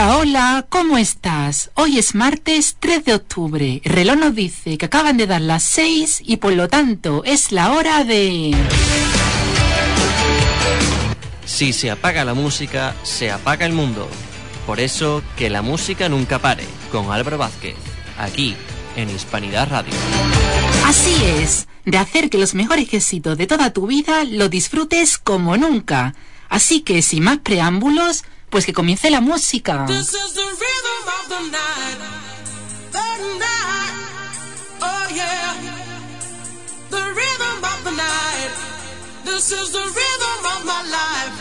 Hola, hola, ¿cómo estás? Hoy es martes 3 de octubre. El reloj nos dice que acaban de dar las 6 y por lo tanto es la hora de... Si se apaga la música, se apaga el mundo. Por eso, que la música nunca pare, con Álvaro Vázquez, aquí, en Hispanidad Radio. Así es, de hacer que los mejores éxitos de toda tu vida lo disfrutes como nunca. Así que, sin más preámbulos, pues que comience la música. This is the rhythm of the night, oh yeah, the rhythm of the night. This is the rhythm of my life,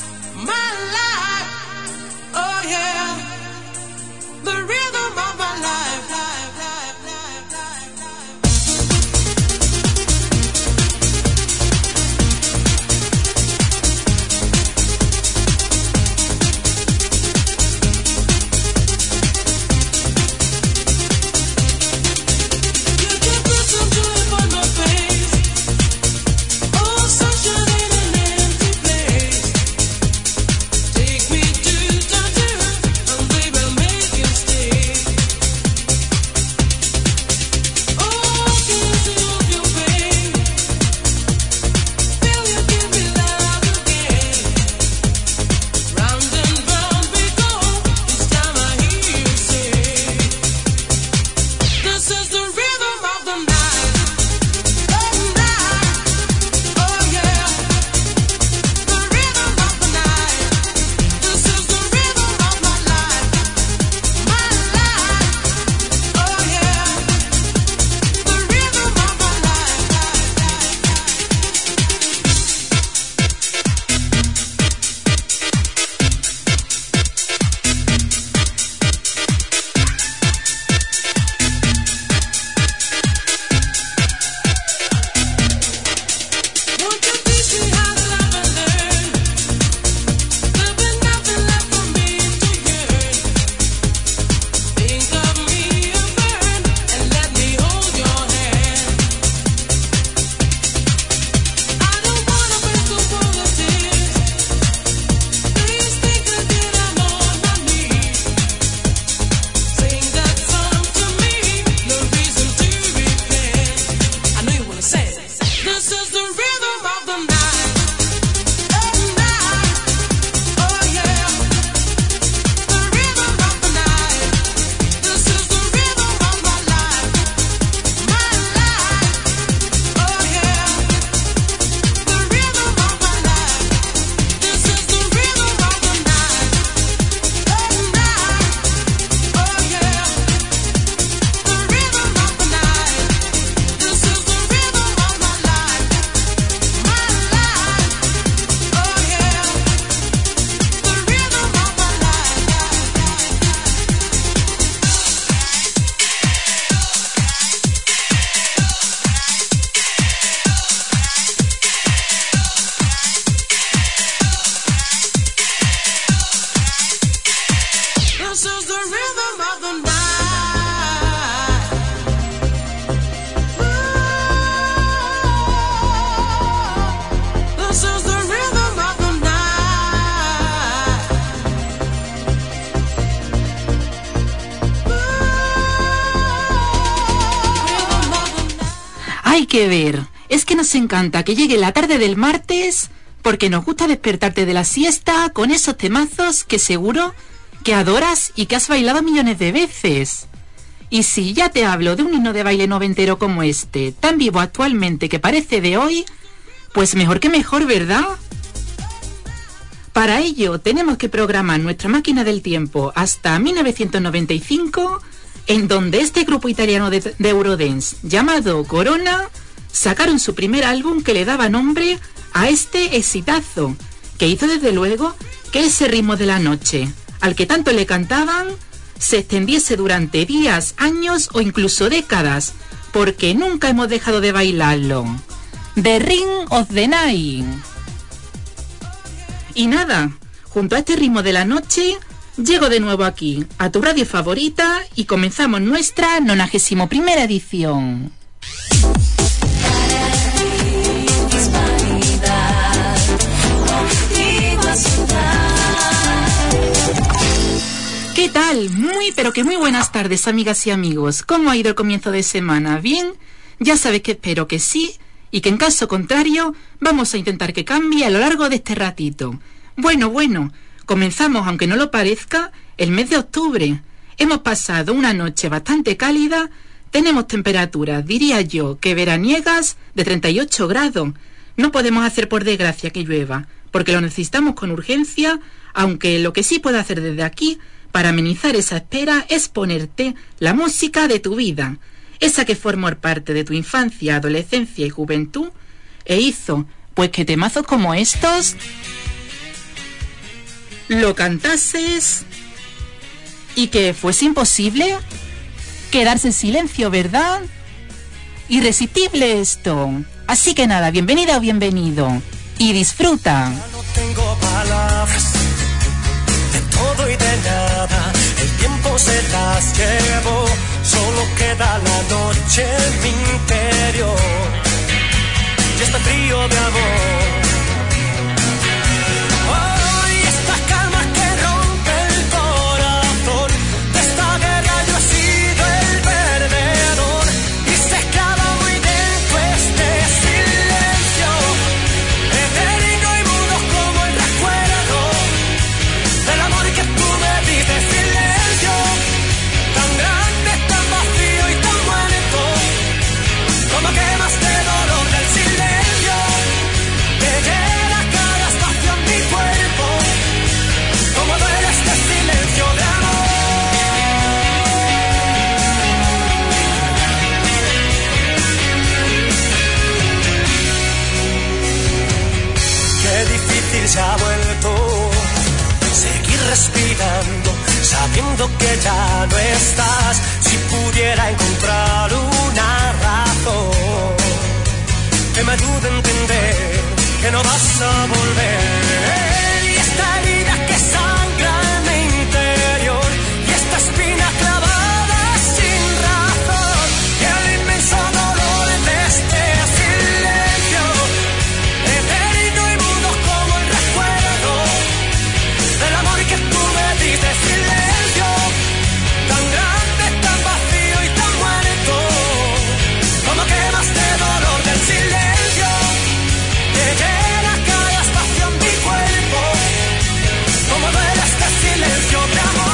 oh yeah, the rhythm of my life, Hay que ver, es que nos encanta que llegue la tarde del martes porque nos gusta despertarte de la siesta con esos temazos que seguro que adoras y que has bailado millones de veces. Y si ya te hablo de un himno de baile noventero como este, tan vivo actualmente que parece de hoy, pues mejor que mejor, ¿verdad? Para ello tenemos que programar nuestra máquina del tiempo hasta 1995, en donde este grupo italiano de Eurodance llamado Corona sacaron su primer álbum que le daba nombre a este exitazo, que hizo desde luego que ese ritmo de la noche, al que tanto le cantaban, se extendiese durante días, años o incluso décadas, porque nunca hemos dejado de bailarlo. The Ring of the Night. Y nada, junto a este ritmo de la noche, llego de nuevo aquí, a tu radio favorita, y comenzamos nuestra 91ª edición. ¿Qué tal? Pero que muy buenas tardes, amigas y amigos. ¿Cómo ha ido el comienzo de semana? ¿Bien? Ya sabes que espero que sí, y que en caso contrario vamos a intentar que cambie a lo largo de este ratito. Bueno, comenzamos, aunque no lo parezca, el mes de octubre. Hemos pasado una noche bastante cálida, tenemos temperaturas, diría yo, que veraniegas de 38 grados. No podemos hacer por desgracia que llueva, porque lo necesitamos con urgencia, aunque lo que sí puedo hacer desde aquí para amenizar esa espera es ponerte la música de tu vida, esa que formó parte de tu infancia, adolescencia y juventud, e hizo pues que temazos como estos lo cantases y que fuese imposible quedarse en silencio, ¿verdad? Irresistible esto. Así que nada, bienvenida o bienvenido y disfruta. Ya no tengo palabras de todo y de nada, el tiempo se las llevó, solo queda la noche en mi interior y este frío de amor. Hoy esta calma que rompe el corazón, de esta guerra yo he sido el perdedor y se clava muy dentro este silencio, eterno y mudo como el recuerdo del amor que tú me diste. Silencio tan grande, tan vacío y tan muerto, como quemas de dolor del silencio, te llena cada espacio en mi cuerpo, como duele este silencio de amor. Qué difícil se ha vuelto seguir respirando, sabiendo que ya no estás. Si pudiera encontrar una razón que me ayude a entender que no vas a volver, y esta herida que sangra en mi interior, y esta espina clavada sin razón, y el inmenso dolor de este silencio, eterno y mudo como el recuerdo del amor que tú me diste. Silencio tan grande, tan vacío y tan muerto, como quemas de dolor del silencio, te llena cada espacio en mi cuerpo, como duele este silencio de amor.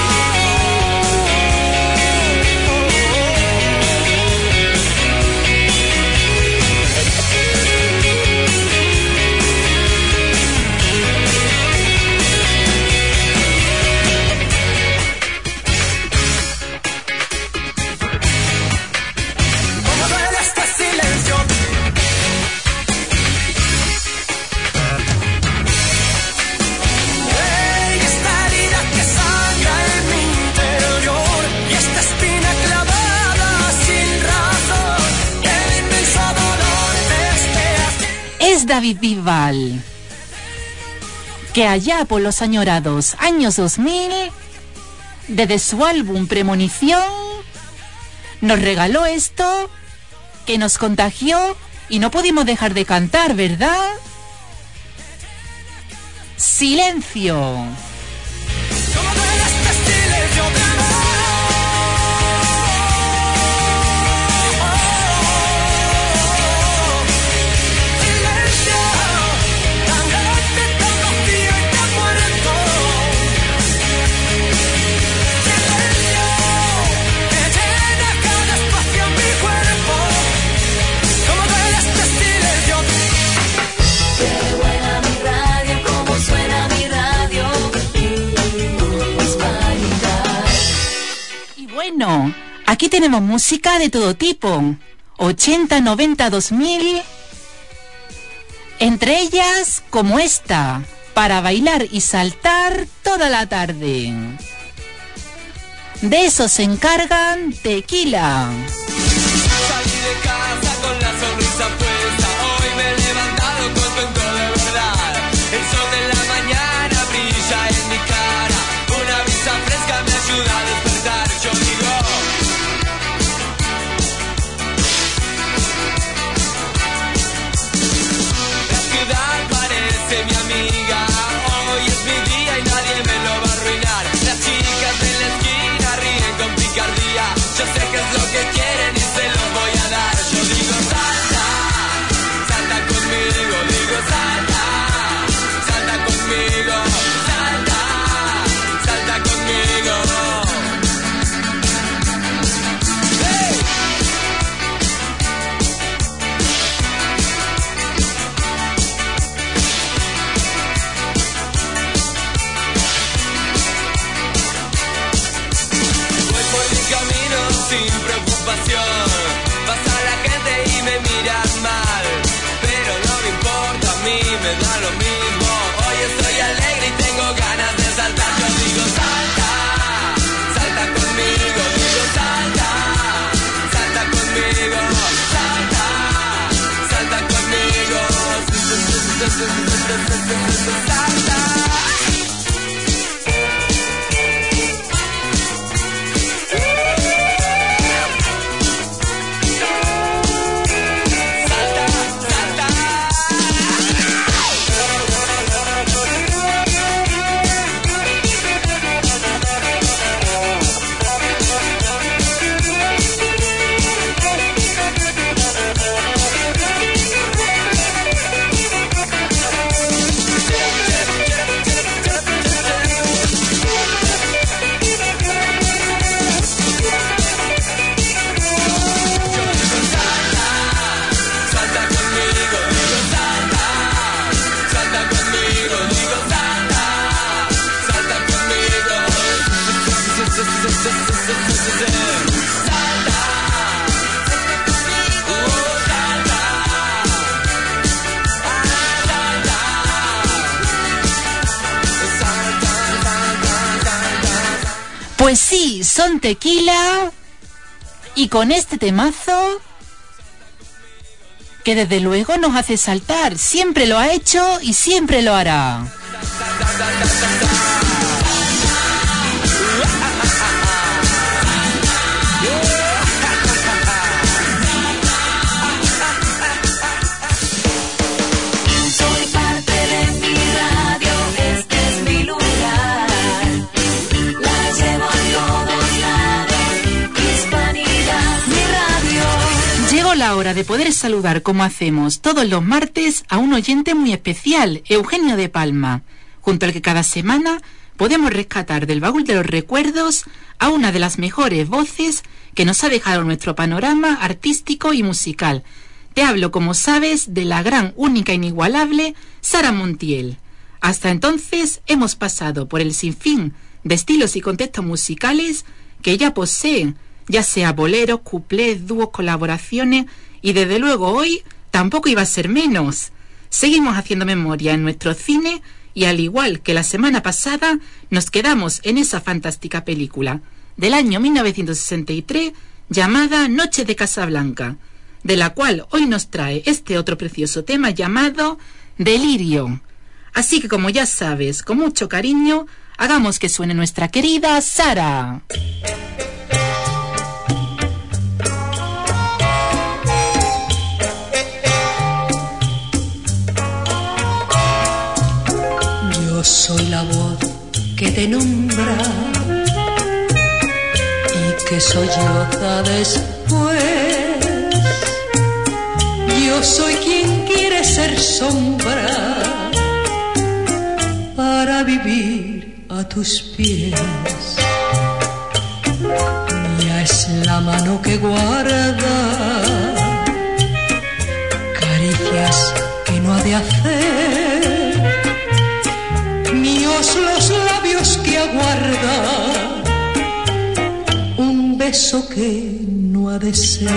Como duele este silencio. Ey, esta herida que sangra en mi interior, y esta espina clavada sin razón, y el inmenso dolor de este Es David Bisbal, que allá por los añorados años 2000, desde su álbum Premonición, nos regaló esto que nos contagió y no pudimos dejar de cantar, ¿verdad? Silencio. Como duele este silencio de amor. Silencio tan grande, tan vacío y tan muerto. Silencio que llena cada espacio en mi cuerpo. Como duele este silencio. Qué buena mi radio, cómo suena mi radio. Hispanidad. Y bueno, aquí tenemos música de todo tipo, 80, 90, 2000, entre ellas como esta, para bailar y saltar toda la tarde. De eso se encargan Tequila. Salí de casa con la sonrisa puesta, hoy me he levantado contento de verdad. El sol de la mañana brilla en mi cara, una brisa fresca me ayuda a despertar. Yo digo, la ciudad parece mi amiga, hoy es mi día y nadie me lo va a arruinar. Las chicas preocupación. Pasa la gente y me miran mal, pero no me importa, a mí me da lo mismo. Hoy estoy alegre y tengo ganas de saltar. Yo digo salta, salta conmigo. Digo salta, salta conmigo. Salta, salta conmigo. Salta. Pues sí, son Tequila y con este temazo que desde luego nos hace saltar. Siempre lo ha hecho y siempre lo hará. Soy parte de mi radio, este es mi lugar. La llevo a todos lados, Hispanidad, mi radio. Llegó la hora de poder saludar, como hacemos todos los martes, a un oyente muy especial, Eugenio de Palma, junto al que cada semana podemos rescatar del baúl de los recuerdos a una de las mejores voces que nos ha dejado nuestro panorama artístico y musical. Te hablo, como sabes, de la gran, única, inigualable Sara Montiel. Hasta entonces hemos pasado por el sinfín de estilos y contextos musicales que ella posee, ya sea boleros, cuplés, dúos, colaboraciones, y desde luego hoy tampoco iba a ser menos. Seguimos haciendo memoria en nuestro cine y, al igual que la semana pasada, nos quedamos en esa fantástica película del año 1963 llamada Noche de Casablanca, de la cual hoy nos trae este otro precioso tema llamado Delirio. Así que, como ya sabes, con mucho cariño, hagamos que suene nuestra querida Sara. Yo soy la voz que te nombra y que solloza después. Yo soy quien quiere ser sombra para vivir a tus pies. Mía es la mano que guarda caricias que no ha de hacer. Míos los labios que aguardan un beso que no ha de ser.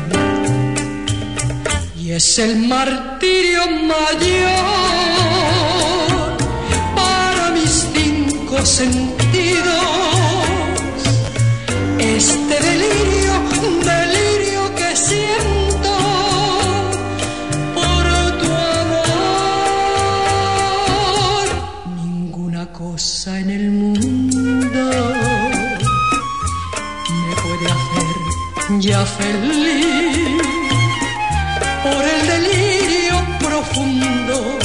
Y es el martirio mayor para mis 5 sentidos. Este delirio que siento por tu amor. Ninguna cosa en el mundo me puede hacer ya feliz. Por el delirio profundo,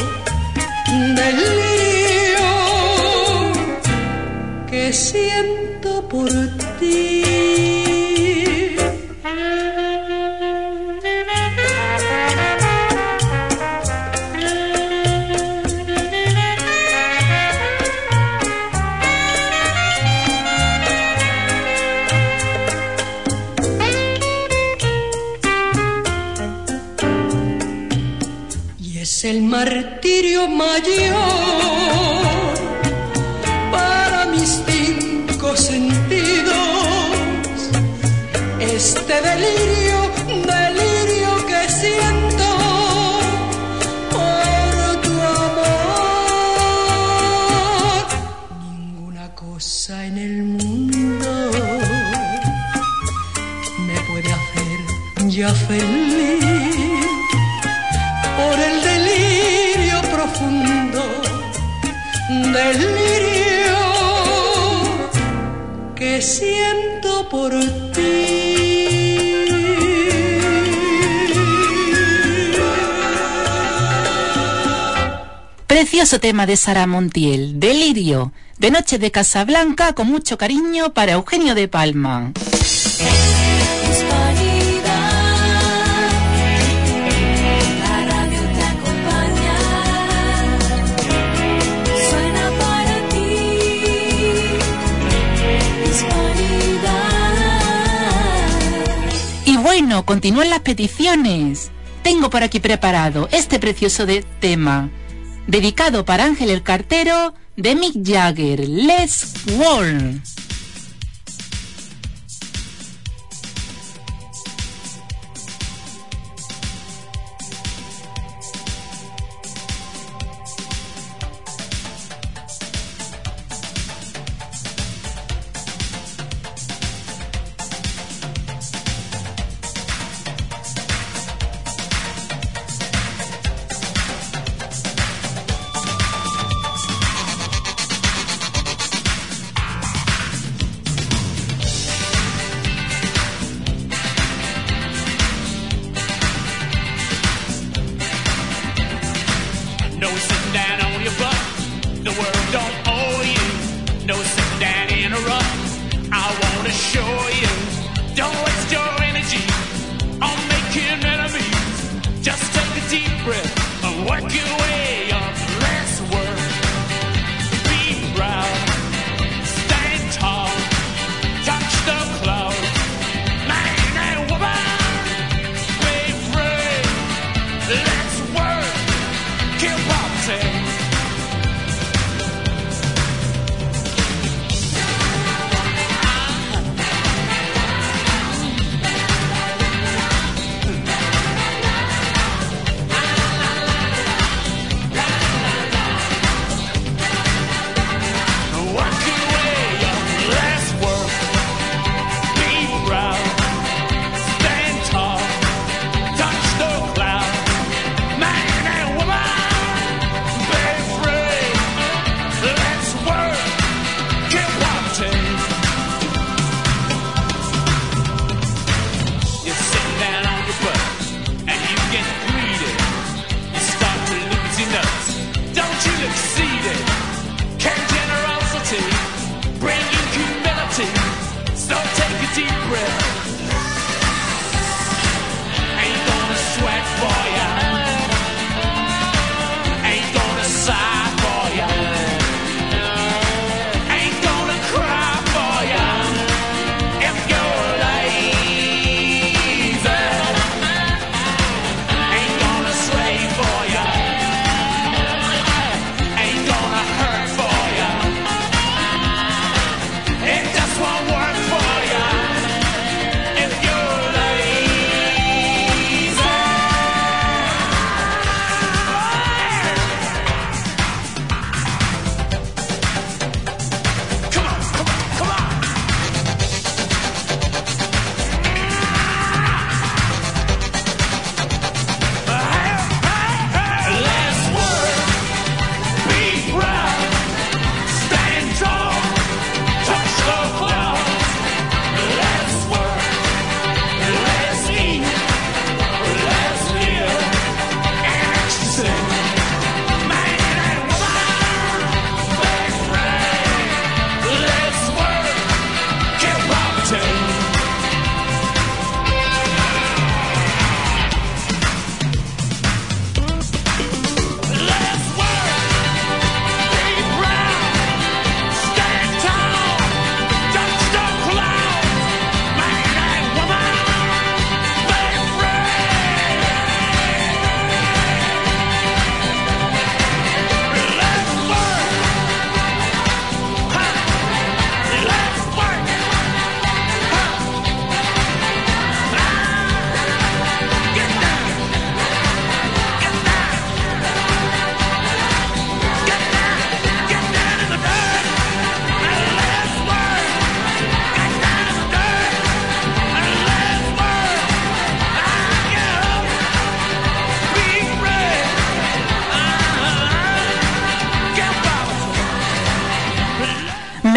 delirio que siento por ti. Es el martirio mayor para mis 5 sentidos. Este este delirio que siento por tu amor. Ninguna cosa en el mundo me puede hacer ya feliz por el delirio profundo, delirio que siento por ti. Precioso tema de Sara Montiel, Delirio, de Noche de Casablanca, con mucho cariño para Eugenio de Palma. Y bueno, continúan las peticiones. Tengo por aquí preparado este precioso tema, dedicado para Ángel el Cartero, de Mick Jagger, Let's Walk.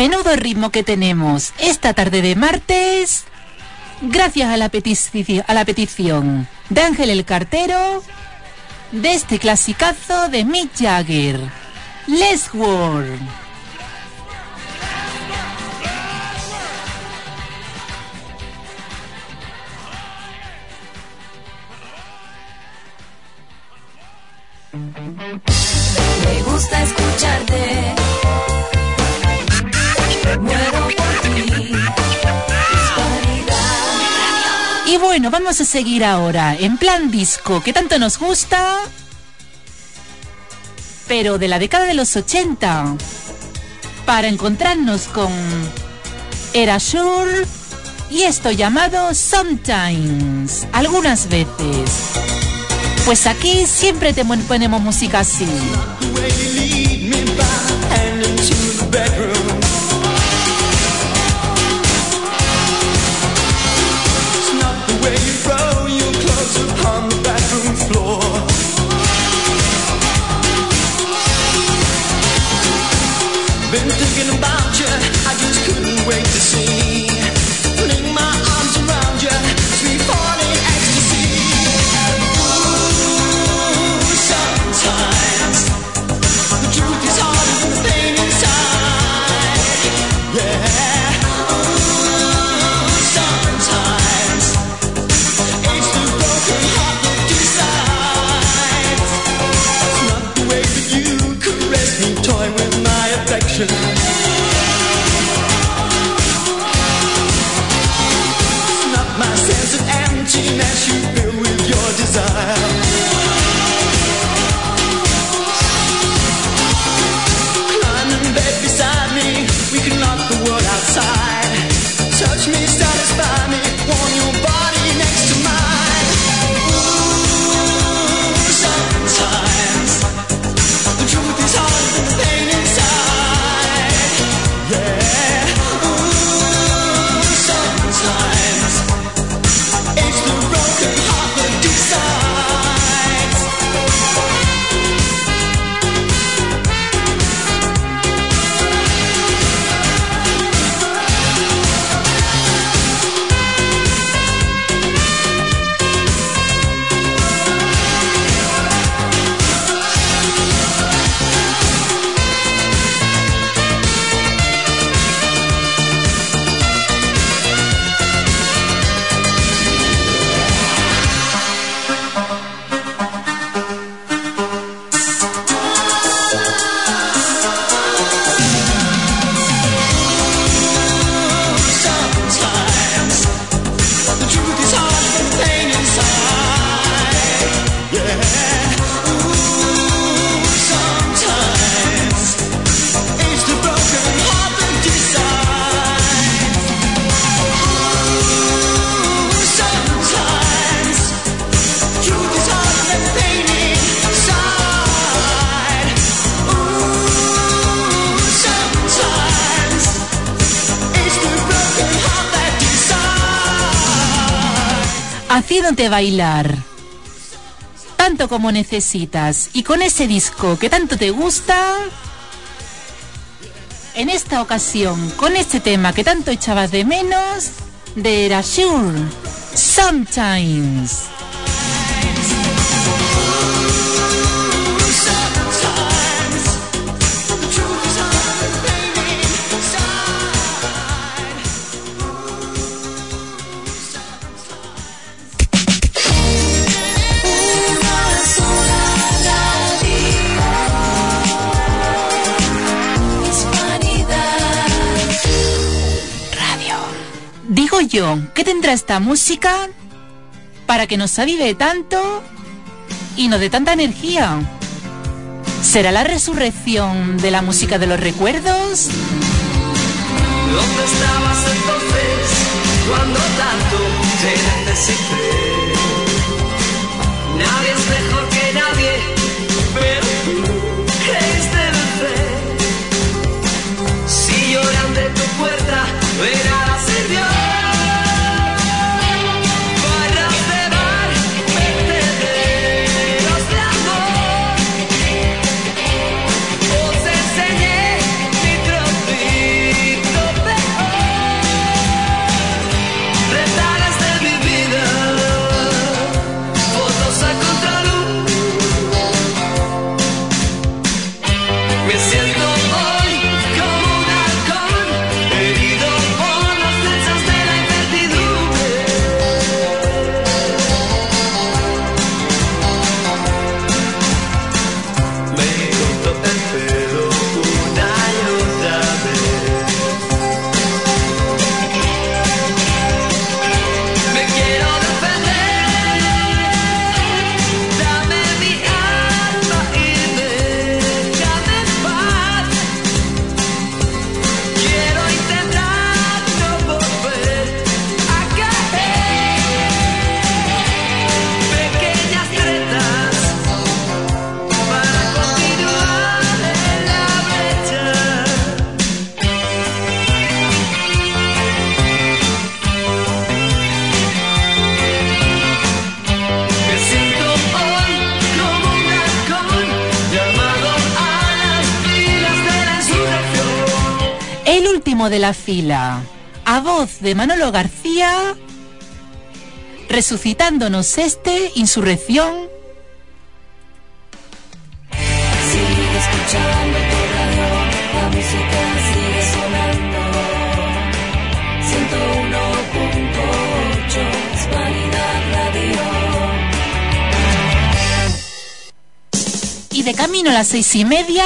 Menudo ritmo que tenemos esta tarde de martes, gracias a la petición de Ángel el Cartero, de este clasicazo de Mick Jagger, Let's Work. Me gusta escucharte. Muero por ti. Y bueno, vamos a seguir ahora en plan disco, que tanto nos gusta, pero de la década de los 80, para encontrarnos con Erasure y esto llamado Sometimes, algunas veces. Pues aquí siempre te ponemos música así. Been thinking about you, I just couldn't wait to see. Putting my arms around you, sweet falling ecstasy. Ooh, sometimes the truth is harder than the pain inside. Yeah. Ooh, sometimes it's the broken heart that decides. It's not the way that you caress me, toy with my affection. It's not my sense of emptiness you fill with your desire. Climb in bed beside me, we can knock the world outside. Touch me, satisfy me, warm your body next to mine. Ooh, sometimes the truth is harder than the pain inside. Yeah. Ooh, sometimes it's the broken heart that decides. Sometimes the truth is harder than the pain inside. Yeah. Ooh, sometimes it's the broken heart that decides. Ooh, sometimes truth is harder than the pain inside. Ooh, sometimes it's the broken heart that decides. Haciéndote bailar tanto como necesitas y con ese disco que tanto te gusta, en esta ocasión con este tema que tanto echabas de menos, de Erasure, Sometimes. Sometimes the truth is harder than the pain inside. Una sola radio. Hispanidad. Digo yo, ¿qué tendrá esta música para que nos avive tanto y nos dé tanta energía? ¿Será la resurrección de la música de los recuerdos? ¿Dónde estabas entonces cuando tanto te necesité? Nadie es mejor que nadie, pero tú creíste vencer. Si lloran de tu puerta, de nada sirvió. Barras de bar, vertederos de amor. Os enseñé mi trocito último de la fila, a voz de Manolo García, resucitándonos Insurrección. Sigue escuchando tu radio, la música sigue sonando. 101.8 Hispanidad Radio. Y de camino a las 6:30,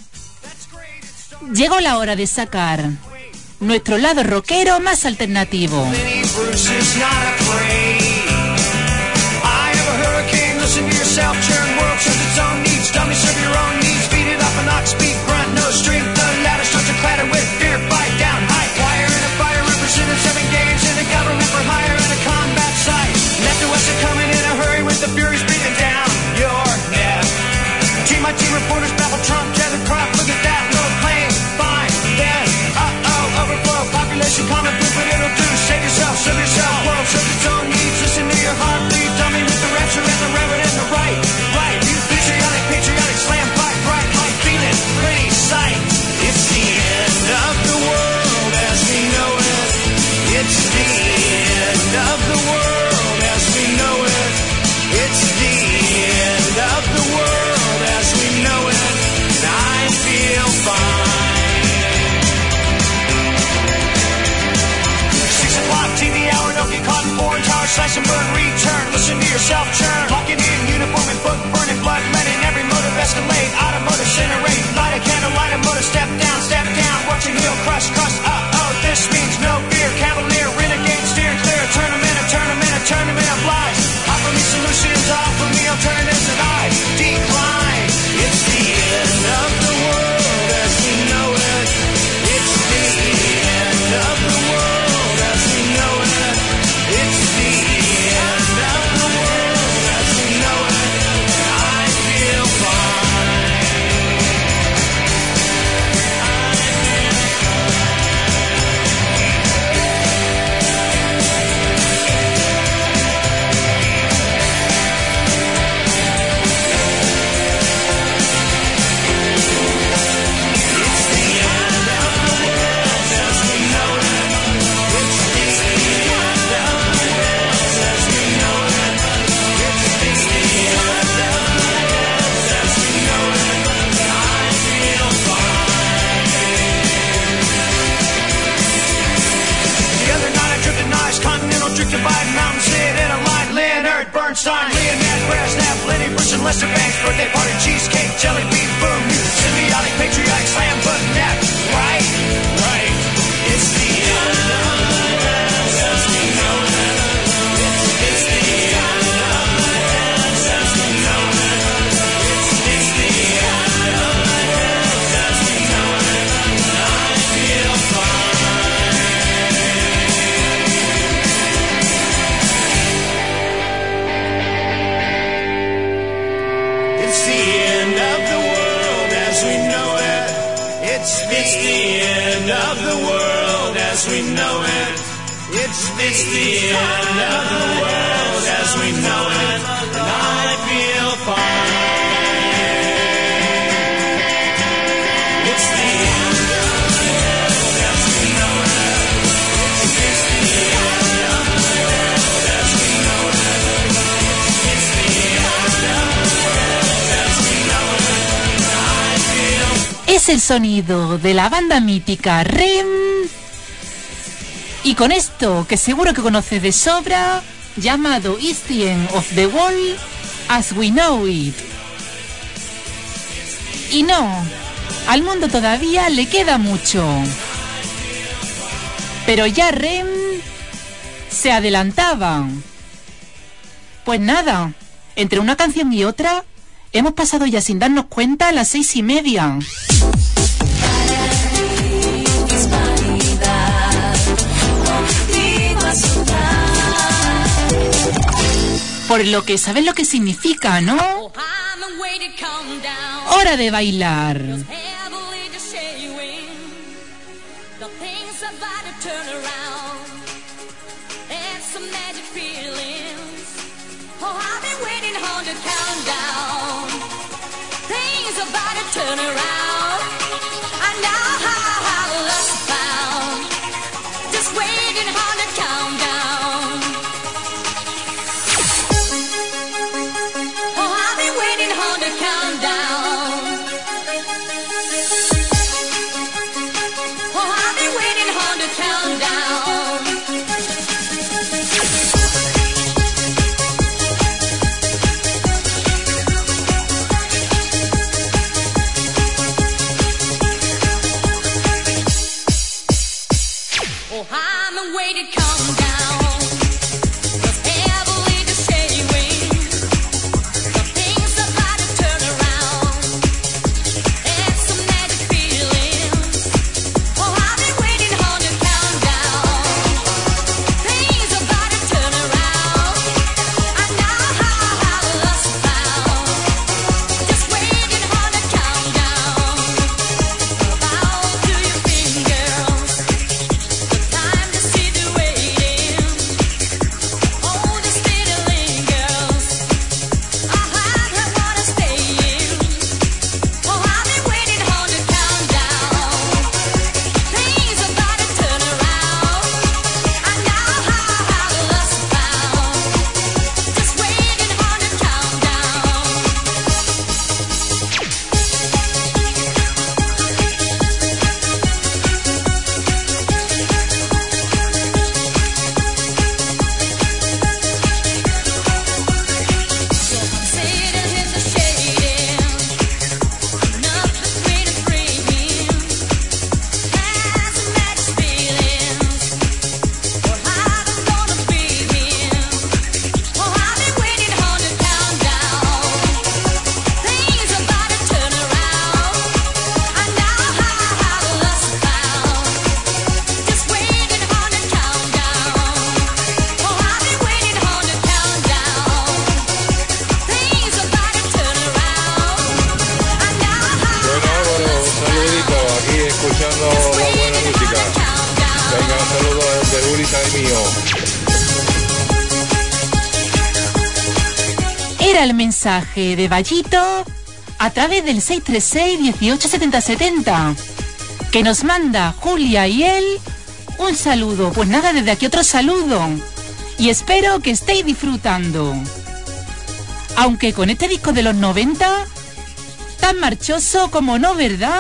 llegó la hora de sacar nuestro lado rockero más alternativo. Reporters babble Trump, gather crop, look at that, no plane, fine, then, overflow, population common food, but it'll do, save yourself, world serves its own needs, listen to your heart, bleed, dummy with the rapture and the reverend and the right, you patriotic, slam pipe, right, high feeling, pretty sight, it's the end of the world as we know it, it's the end of the world as we know it, it's the end of the world as we know it, and I feel fine. 6 o'clock TV hour, don't get caught in foreign tower, slash and burn, return, listen to yourself churn, locking in uniform and book, burning blood, letting every motive escalate, automotive incinerate, light a candle, light a motor, step down, watching heel crush, this means no fear, cavalier, renegade, steering clear, tournament of lies, offer me solutions, offer me alternatives, and I decline. It's the end of the world as we know it. It's the end of the world as we know it. It's the end of the world as we know it. I feel fine. Bernstein, Leonard, Brezhnev, Lenny Bruce, and Lester Banks, birthday party, cheesecake, jelly bean, boom, symbiotic, patriotic, slam, button, that, right, it's the end of the world as we know it, it's the end of the world as we know it, it's the end of the world as we know it, I feel fine. It's the end of the world as we know it. It's the end of the world as we know it. It's the end of the world as we know it. And I feel fine. It's the end of the world as we know it. It's the end of the world as we know it. It's the end of the world as we know it. And I feel Es el sonido de la banda mítica REM. Y con esto, que seguro que conoces de sobra, llamado It's the End of the World as We Know It. Y no, al mundo todavía le queda mucho. Pero ya REM se adelantaba. Pues nada, entre una canción y otra, hemos pasado ya sin darnos cuenta a las 6:30. Por lo que sabes lo que significa, ¿no? Hora de bailar. Turn around, I know how love's found. Era el mensaje de Vallito a través del 636-1870 que nos manda Julia y él un saludo. Pues nada, desde aquí otro saludo y espero que estéis disfrutando. Aunque con este disco de los 90 tan marchoso como no, ¿verdad?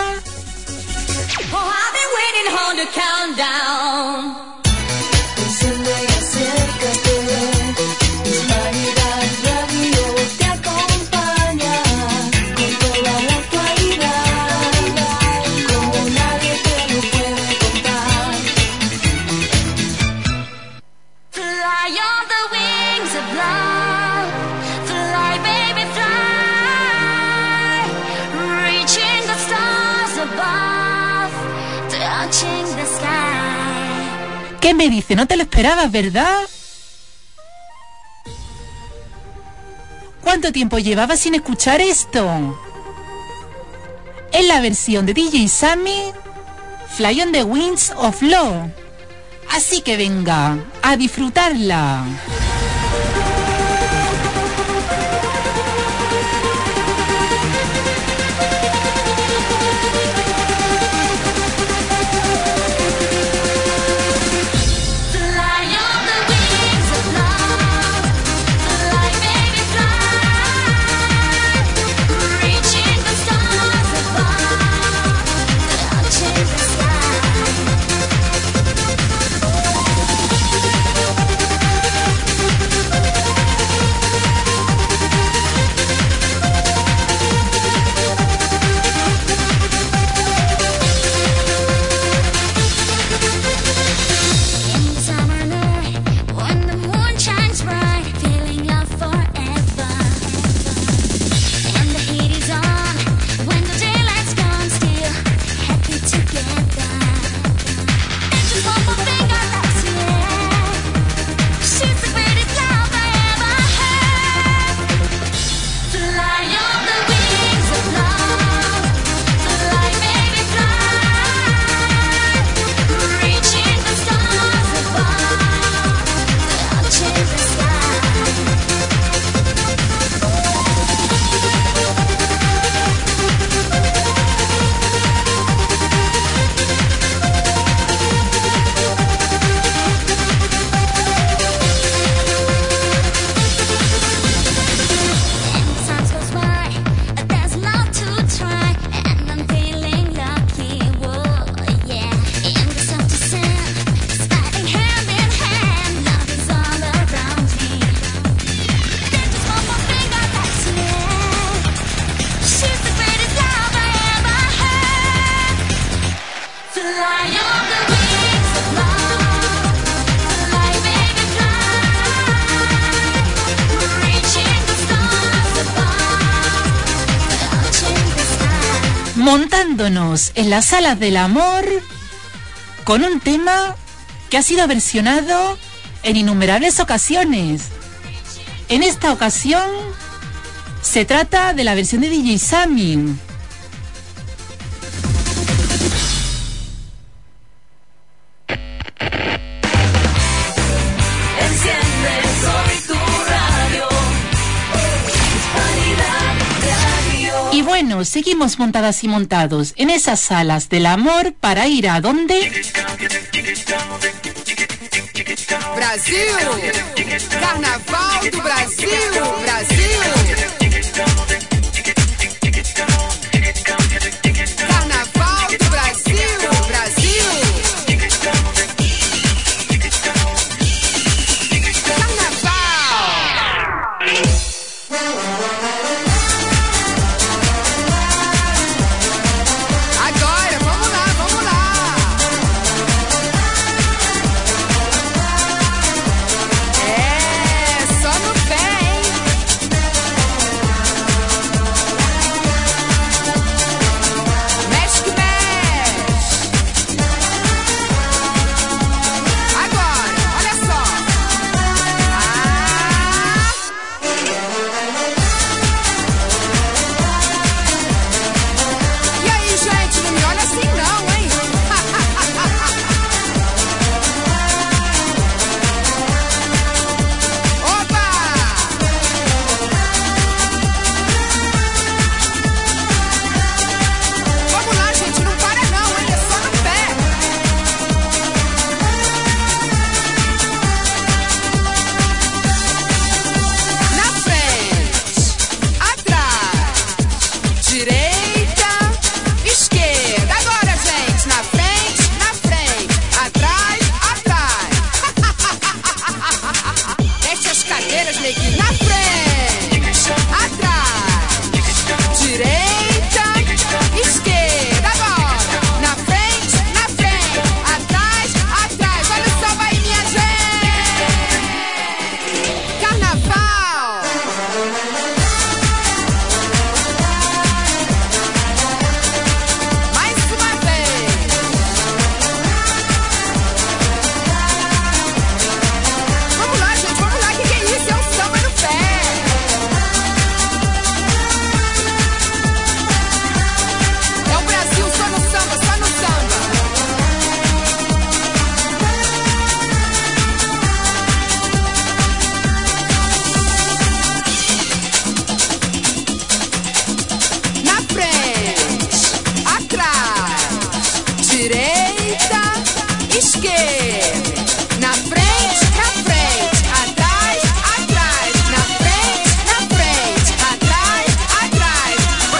Oh, I've been waiting on the countdown. Enciende y acércate. Hispanidad Radio te acompaña con toda la actualidad, como nadie te lo puede contar. Fly on the wings of love. Fly, baby, fly. Reaching the stars above. Touching the sky. ¿Qué me dice? No te lo esperabas, ¿verdad? ¿Cuánto tiempo llevaba sin escuchar esto? Es la versión de DJ Sammy, Fly on the Wings of Love. Así que venga, a disfrutarla. Touching the sky. montándonos en las alas del amor con un tema que ha sido versionado en innumerables ocasiones. En esta ocasión se trata de la versión de DJ Sammy. Y bueno, seguimos montadas y montados en esas salas del amor para ir a ¿dónde? Brasil! Carnaval do Brasil! Brasil! Carnaval do Brasil! Brasil! Agora, vamos lá, vamos lá! Só no pé, hein? Mexe que mexe. Agora, olha só. E aí, gente, não me olha assim não, hein? Opa! Vamos lá, gente, não para não, hein? É só no pé. Na frente, atrás, direita, esquerda. Agora, gente, na frente, atrás, atrás. Deixa as cadeiras, neguinho. Na frente, atrás, direita, esquerda. Agora, na frente, atrás, atrás. Olha só, vai, minha gente. Carnaval. Mais uma vez. Vamos lá, gente, vamos lá. Que é isso? É o samba no pé. É o Brasil só no samba, só no samba. Na frente, atrás, direita, esquerda. Na frente, atrás, atrás. Na frente, atrás, atrás.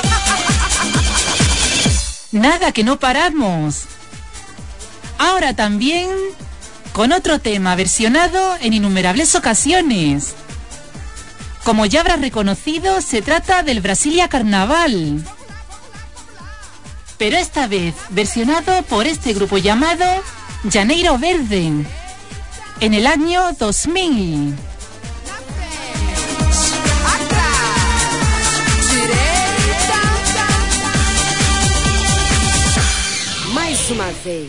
Nada que no paramos. Ahora también con otro tema versionado en innumerables ocasiones. Como ya habrás reconocido, se trata del Brasilia Carnaval. Pero esta vez versionado por este grupo llamado Janeiro Verde, en el año 2000. Atrás, direita. Mais uma vez.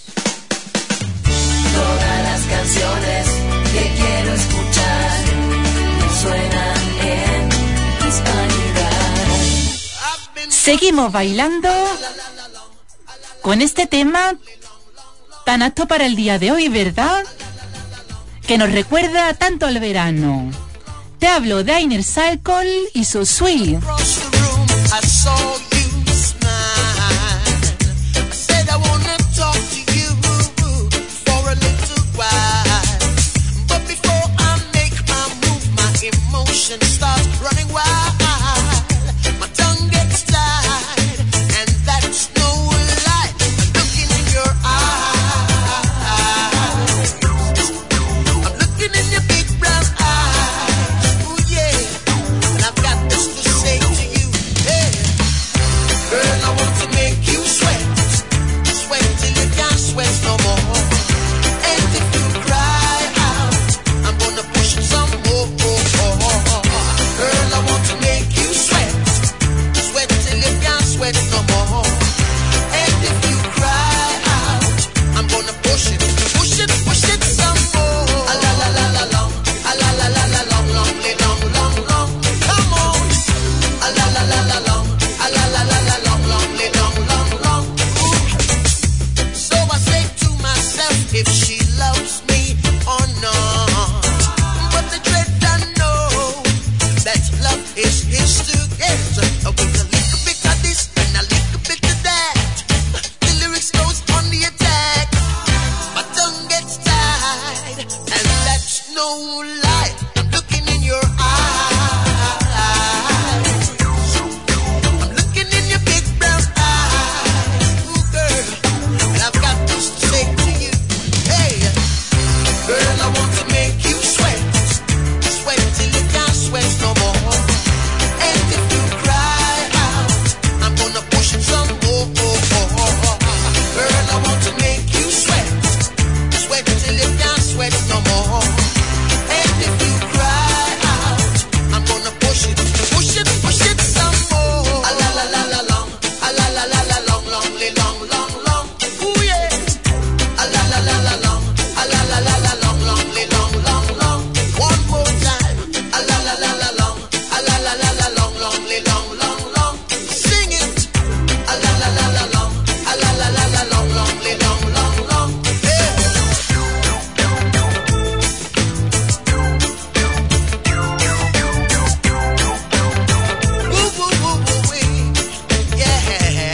Todas las canciones que quiero escuchar suenan en Hispanidad. Seguimos bailando con este tema tan apto para el día de hoy, ¿verdad? Que nos recuerda tanto al verano. Te hablo de Inner Circle y su Sweet. Across the room, I saw you smile. I said I wanna talk to you for a little while. But before I make my move, my emotion starts running wild. My tongue gets tied, and that's no lie. I'm looking in your eyes. I'm looking in your big brown eyes. Ooh, yeah. And I've got this to say to you. Hey. no lie. I'm looking in your eyes. I'm looking in your big brown eyes. Ooh, girl, and I've got this to say to you. Hey, girl, I want to make you sweat. Sweat till you can't sweat no more. And if you cry out, I'm gonna push it some more. Girl, I want to make you sweat. Sweat till you can't sweat no more. And if you cry out, I'm gonna push it some more. A la la la la long, a la la la la long, long, long, long. Ooh yeah. A la la la la long, a la la la la long, long, long, long. One more time. A la la la la long, a la la la la long, long, long. Sing it. A la la la la long, a la la la la long, long, long. Yeah. Woo, woo, woo, woo, wee. Yeah.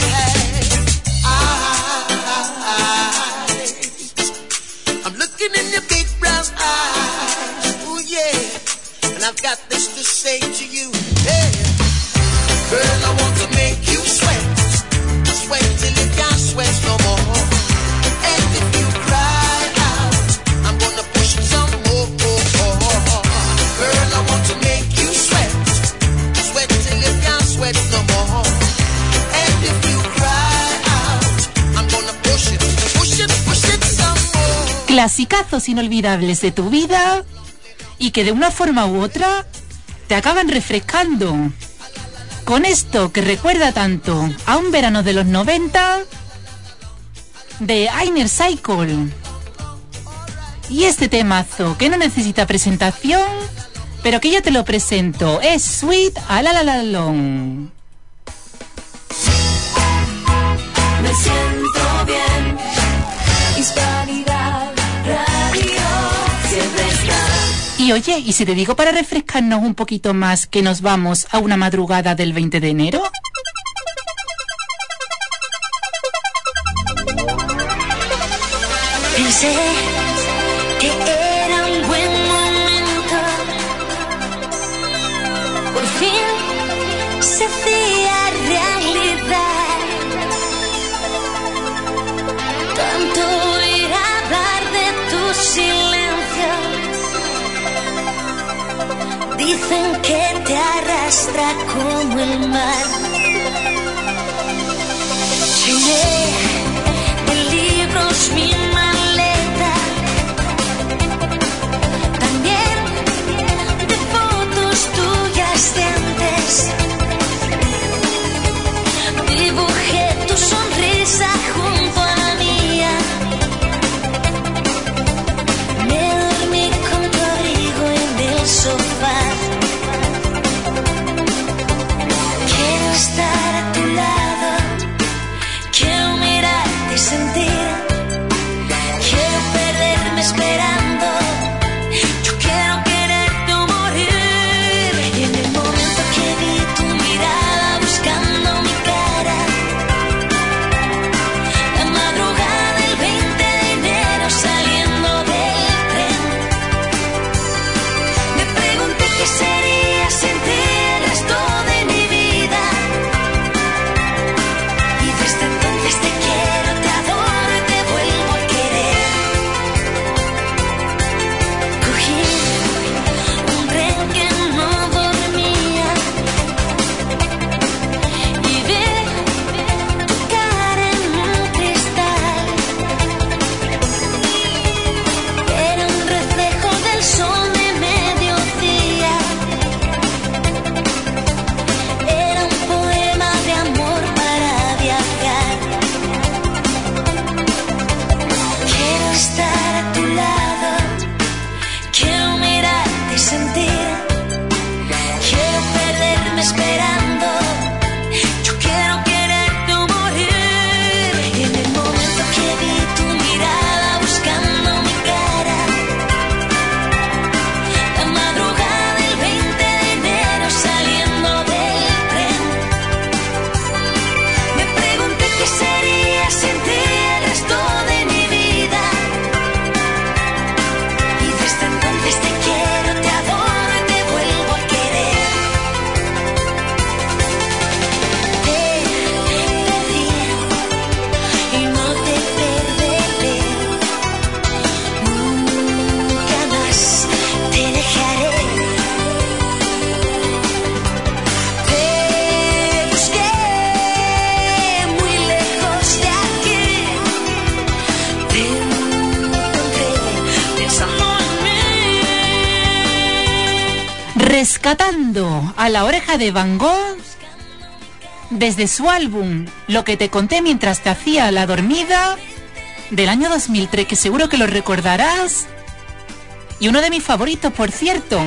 I'm looking in your big brown eyes. Ooh, yeah. And I've got this to say to you. Hey. Girl, I want to make you sweat. Sweat till you can't sweat no more. And if you cry out, I'm gonna push it some more. Girl, I want to make you sweat. Sweat till you can't sweat no more. And if you cry out, I'm gonna push it some more. Clasicazos inolvidables de tu vida y que de una forma u otra te acaban refrescando. Con esto que recuerda tanto a un verano de los 90 de Inner Cycle. Y este temazo que no necesita presentación, pero que yo te lo presento, es Sweet a la la la long. Me siento bien. Hispanidad Radio siempre está. Y oye, ¿y si te digo para refrescarnos un poquito más que nos vamos a una madrugada del 20 de enero? Pensé que era un buen momento. Por fin se hacía realidad. Tanto ir a hablar de tu silencio. Dicen que te arrastra como el mar. Llené de libros mi maleta, también de fotos tuyas de antes. Dibujé tu sonrisa junto a la mía. Me dormí con tu abrigo en el sofá. Quiero estar a tu lado, quiero mirarte y sentir Rescatando a La Oreja de Van Gogh desde su álbum Lo que te conté mientras te hacía la dormida del año 2003, que seguro que lo recordarás, y uno de mis favoritos, por cierto.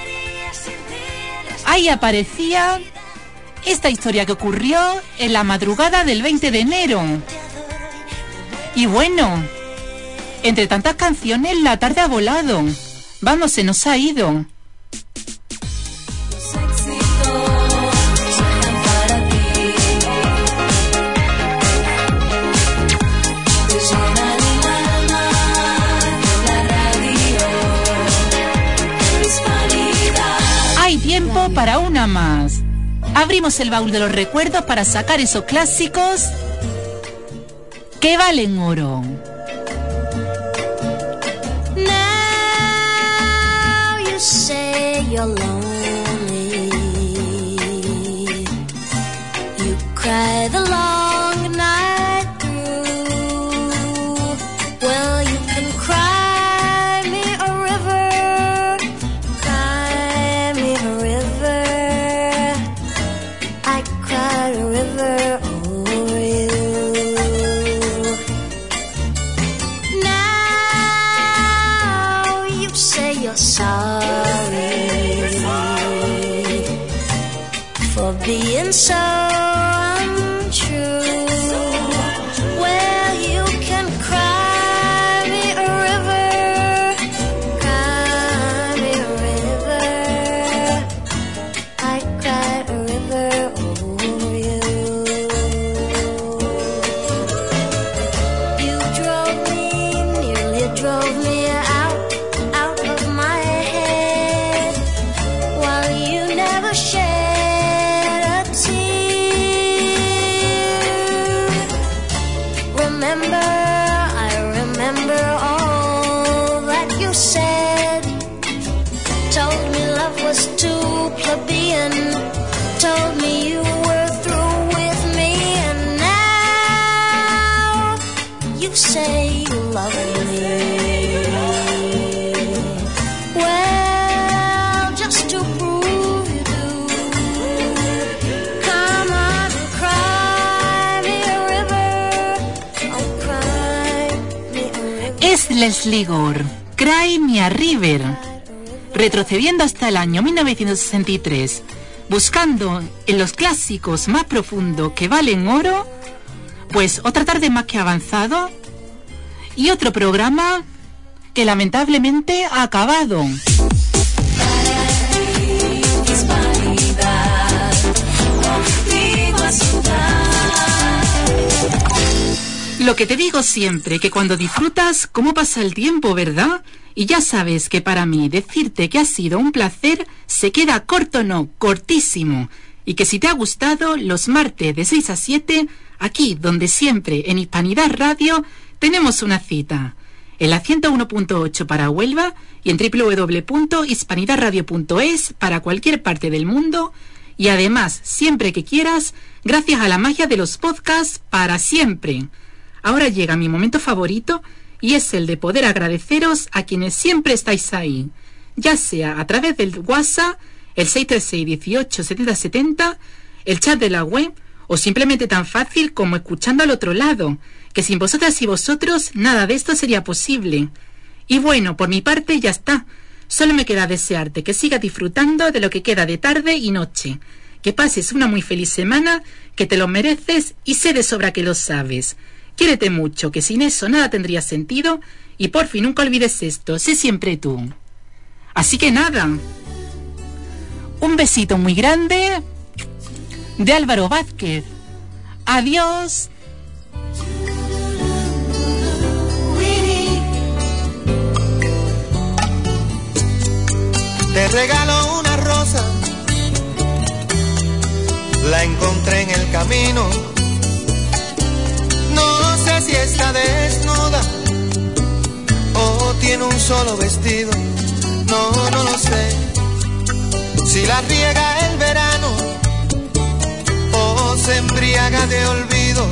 Ahí aparecía esta historia que ocurrió en la madrugada del 20 de enero. Y bueno, entre tantas canciones la tarde ha volado. Vamos, se nos ha ido. Hay tiempo para una más. Abrimos el baúl de los recuerdos para sacar esos clásicos que valen oro. Now you say you're lonely. You cry the long night through. Well, you can cry me a river. Cry me a river. I cried a river over you. Now you say you're sorry for being so untrue. Well, you can cry me a river. Cry me a river. I cried a river over you. You drove me, nearly drove me out of my head, while you never shed a tear. Remember, I remember all that you said. Told me love was too plebeian. Told me you were through with me, and now you say you love me. Well, just to prove you do, come on and cry me a river. Oh, cry me a river. Es Leslie Gore, Cry Me a River, retrocediendo hasta el año 1963, buscando en los clásicos más profundos que valen oro. Pues otra tarde más que avanzado y otro programa que lamentablemente ha acabado. Lo que te digo siempre, que cuando disfrutas, cómo pasa el tiempo, ¿verdad? Y ya sabes que para mí decirte que ha sido un placer se queda corto, no, cortísimo. Y que si te ha gustado, los martes de 6 a 7, aquí donde siempre en Hispanidad Radio tenemos una cita. En la 101.8 para Huelva y en www.hispanidadradio.es para cualquier parte del mundo. Y además, siempre que quieras, gracias a la magia de los podcasts, para siempre. Ahora llega mi momento favorito y es el de poder agradeceros a quienes siempre estáis ahí, ya sea a través del WhatsApp, el 636 18 70 70, el chat de la web o simplemente tan fácil como escuchando al otro lado, que sin vosotras y vosotros nada de esto sería posible. Y bueno, por mi parte ya está. Solo me queda desearte que sigas disfrutando de lo que queda de tarde y noche, que pases una muy feliz semana, que te lo mereces y sé de sobra que lo sabes. Quiérete mucho, que sin eso nada tendría sentido, y por fin nunca olvides esto, sé siempre tú. Así que nada, un besito muy grande de Álvaro Vázquez. Adiós. Te regalo una rosa, la encontré en el camino. No sé si está desnuda o tiene un solo vestido, no lo sé. Si la riega el verano o se embriaga de olvido.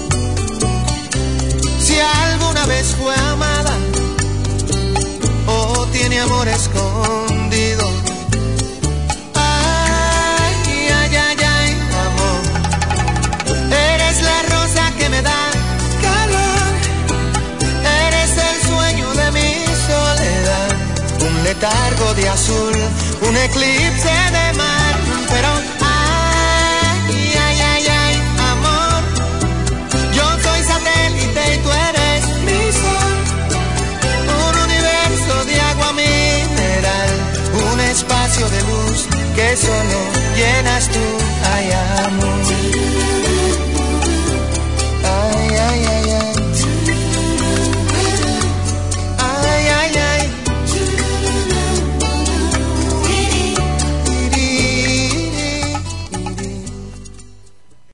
Si alguna vez fue amada o tiene amor escondido. algo de azul, un eclipse de mar.